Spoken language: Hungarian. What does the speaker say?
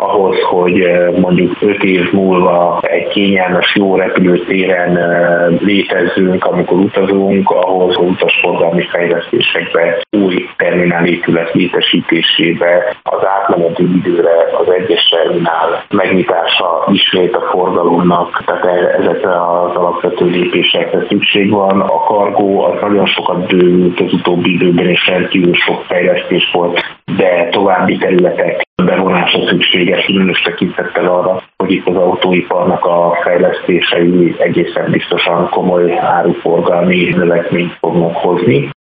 ahhoz, hogy mondjuk 5 év múlva egy kényelmes, jó repülőtéren létezzünk, amikor utazunk, ahhoz az utasforgalmi fejlesztésekbe, új terminálépület létesítésébe, az átmeneti időre az egyes terminál megnyitása ismét a forgalomnak, tehát ezekre az alapvető lépésekre szükség van. A kargó az nagyon sokat bővült az utóbbi időben, és rendkívül sok fejlesztés volt, de további területek bevonása szükséges, különös tekintettel arra, hogy itt az autóiparnak a fejlesztései egészen biztosan komoly áruforgalmi növekményt fognak hozni.